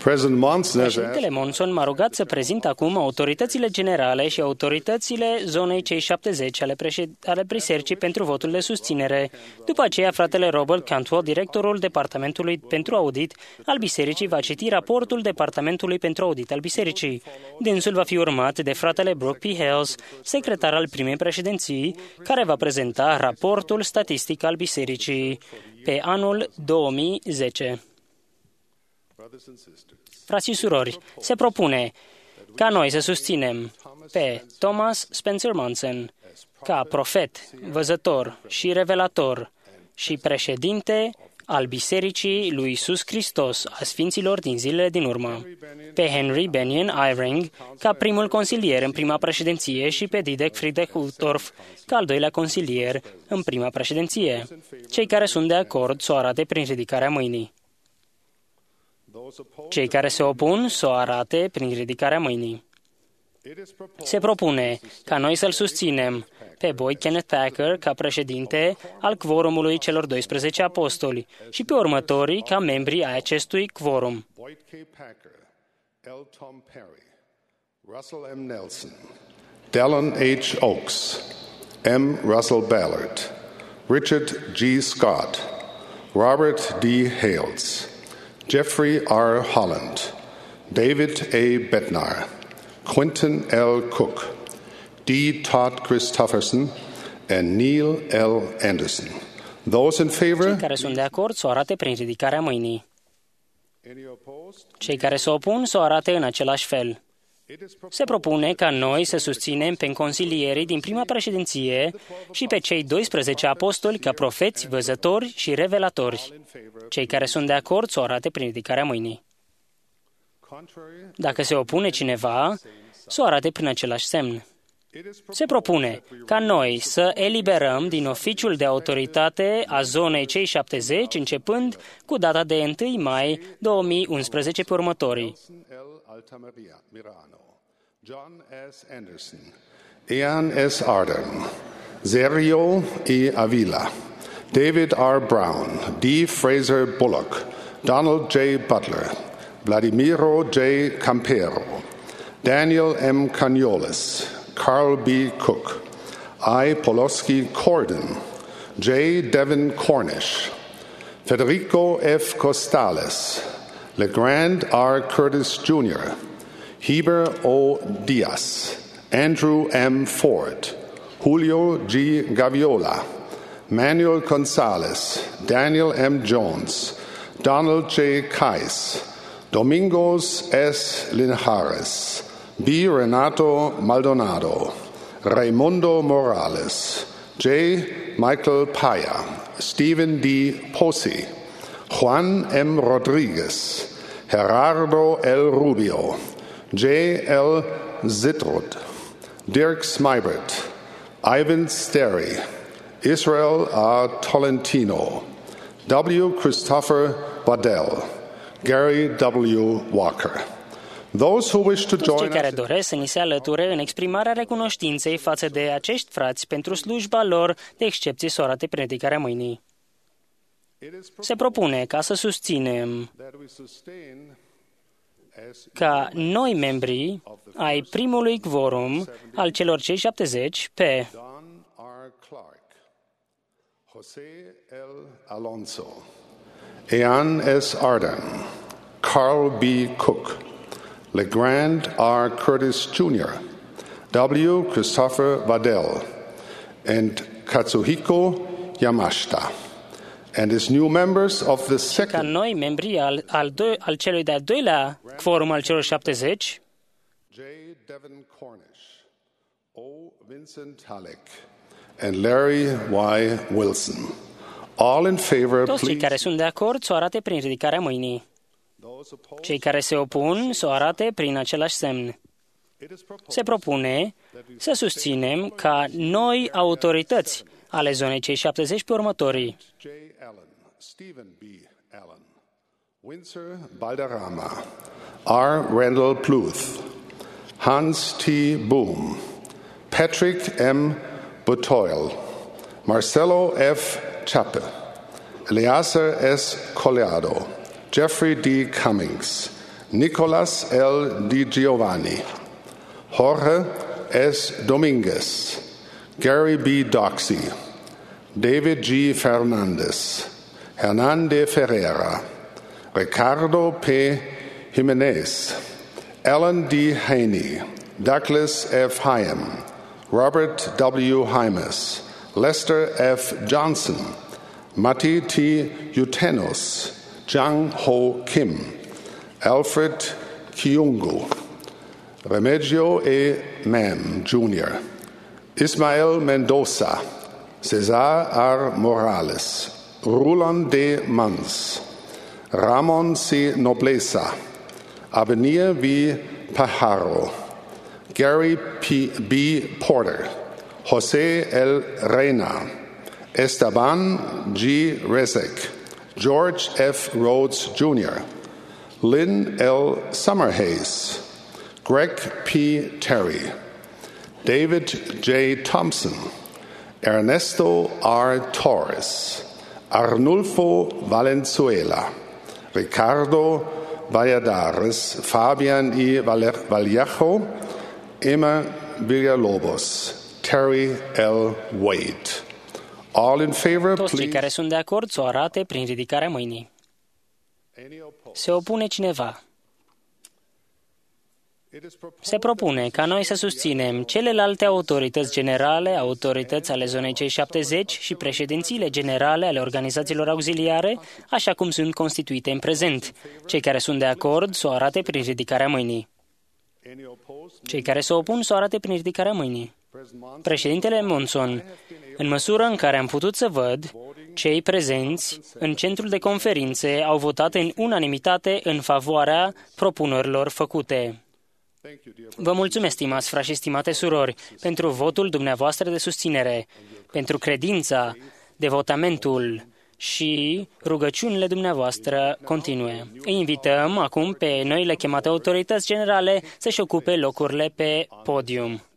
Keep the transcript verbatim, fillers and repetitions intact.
President Monson has Președintele Monson m-a rugat să prezint acum autoritățile generale și autoritățile zonei cei șaptezeci ale, președ... ale bisericii pentru votul de susținere. După aceea, fratele Robert Cantwell, directorul Departamentului pentru Audit al bisericii, va citi raportul Departamentului pentru Audit al bisericii. Dânsul va fi urmat de fratele Brooke P. Hales, secretar al primei președinții, care va prezenta raportul statistic al bisericii pe anul două mii zece. Frați și surori, se propune ca noi să susținem pe Thomas Spencer Monson ca profet, văzător și revelator și președinte al Bisericii lui Iisus Hristos a Sfinților din zilele din urmă, pe Henry Benyon Eyring ca primul consilier în prima președinție și pe Didek Friedrich Uchtdorf ca al doilea consilier în prima președinție. Cei care sunt de acord să o arate prin ridicarea mâinii. Cei care se opun să o arate prin ridicarea mâinii. Se propune ca noi să-l susținem pe Boyd Kenneth Packer ca președinte al quorumului celor doisprezece apostoli și pe următorii ca membri ai acestui quorum. Boyd K. Packer, L. Tom Perry, Russell M. Nelson, Dallin H. Oaks, M. Russell Ballard, Richard G. Scott, Robert D. Hales, Jeffrey R. Holland, David A. Bednar, Quentin L. Cook, D. Todd Christofferson, and Neil L. Anderson. Those in favor? Cei care sunt de acord să o arate prin ridicarea mâinii. Cei care se opun să o arate în același fel. Se propune ca noi să susținem pe consilierii din prima președinție și pe cei doisprezece apostoli ca profeți, văzători și revelatori. Cei care sunt de acord să o arate prin ridicarea mâinii. Dacă se opune cineva, să o arate prin același semn. Se propune ca noi să eliberăm din oficiul de autoritate a zonei cei șaptezeci, începând cu data de întâi mai două mii unsprezece pe următorii. John S. Anderson, Ian S. Arden, Sergio E. Avila, David R. Brown, D. Fraser Bullock, Donald J. Butler, Vladimiro J. Campero, Daniel M. Caniolis, Carl B. Cook, I. Poloski Corden, J. Devin Cornish, Federico F. Costales, LeGrand R. Curtis Junior, Heber O. Diaz, Andrew M. Ford, Julio G. Gaviola, Manuel Gonzalez, Daniel M. Jones, Donald J. Kais, Domingos S. Linhares, B. Renato Maldonado, Raimundo Morales, J. Michael Paya, Stephen D. Posi, Juan M. Rodriguez, Gerardo L. Rubio, J. L. Zitrud, Dirk Smybert, Ivan Sterry, Israel R. Tolentino, W. Christopher Waddell, Gary W. Walker. Those who wish to Toți join cei care us... doresc să ni se alăture în exprimarea recunoștinței față de acești frați pentru slujba lor, de excepție să o arate prin ridicarea mâinii. Se propune ca să susținem ca noi membri ai primului quorum al celor cei șaptezeci pe Don R. Clark, Jose L. Alonso, Ian S. Arden, Carl B. Cook, LeGrand R. Curtis Junior, W. Christopher Waddell, and Katsuhiko Yamashita, and his new members of the ca second noi membri al, al, doi, al celui de-al doilea quorum al celor șaptezeci, J. Devin Cornish, O. Vincent Halleck, and Larry Y. Wilson. All in favor, toți cei please. care sunt de acord să o arate prin ridicarea mâinii. Cei care se opun să o arate prin același semn. Se propune să susținem ca noi autorități ale zonei cei șaptezeci pe următorii. J. Allen, Stephen B. Allen, Windsor Balderrama, R. Randall Pluth, Hans T. Boom, Patrick M. Butoil, Marcelo F. Chappe, Eleazar S. Colliado, Jeffrey D. Cummings, Nicolas L. Di Giovanni, Jorge S. Dominguez, Gary B. Doxey, David G. Fernandez, Hernande Ferreira, Ricardo P. Jimenez, Alan D. Haney, Douglas F. Hyam, Robert W. Hymas, Lester F. Johnson, Matti T. Utenos, Jang Ho Kim, Alfred Kiungu, Remigio E. Mam, Junior, Ismael Mendoza, Cesar R. Morales, Roland D. Mans, Ramon C. Nobleza, Avenir V. Pajaro, Gary P. B. Porter, José L. Reina, Esteban G. Rezek, George F. Rhodes, Junior, Lynn L. Summerhays, Greg P. Terry, David J. Thompson, Ernesto R. Torres, Arnulfo Valenzuela, Ricardo Valladares, Fabian I. Vallejo, Emma Villalobos, Terry L. Wade. All in favor, Toți cei please. care sunt de acord să o arate prin ridicarea mâinii. Se opune cineva? Se propune ca noi să susținem celelalte autorități generale, autorități ale zonei cei șaptezeci și președințiile generale ale organizațiilor auxiliare, așa cum sunt constituite în prezent. Cei care sunt de acord să o arate prin ridicarea mâinii. Cei care se opun să o arate prin ridicarea mâinii. Președintele Monson, în măsură în care am putut să văd, cei prezenți în centrul de conferințe au votat în unanimitate în favoarea propunerilor făcute. Vă mulțumesc, stimați frați și stimate surori, pentru votul dumneavoastră de susținere, pentru credința, devotamentul și rugăciunile dumneavoastră continue. Îi invităm acum pe noile chemate autorități generale să-și ocupe locurile pe podium.